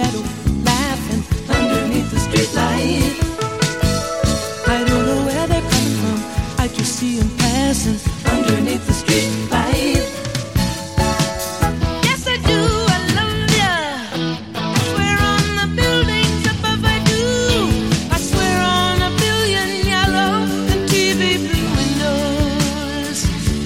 shadow laughing underneath the street light. I don't know where they're coming from, I just see them passing underneath the street light. Yes, I do, I love ya. I swear on the buildings above I do. I swear on a billion yellow and TV blue windows.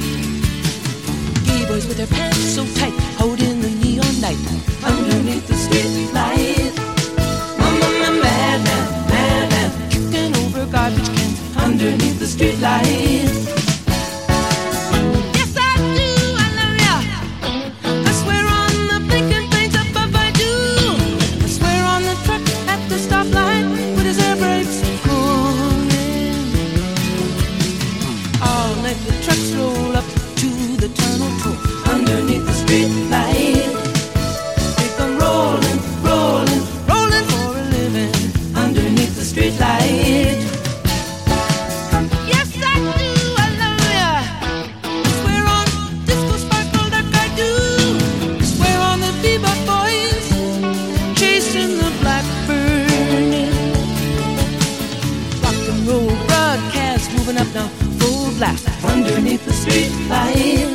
Gay boys with their pants so tight, holding the neon light underneath the street light. Mama, madman, kicking over garbage cans underneath the street light. Yes, I do, I love ya. I swear on the blinking things above I do. I swear on the truck at the stoplight with his air brakes cooling. I'll let the trucks roll up to the tunnel tour underneath the street light. They come rolling, rolling, rolling for a living underneath the street light. Yes, I do, I love ya. I swear on disco sparkle like I do. I swear on the bebop boys chasing the blackbird. Rock and roll broadcast moving up now, full blast underneath the street light.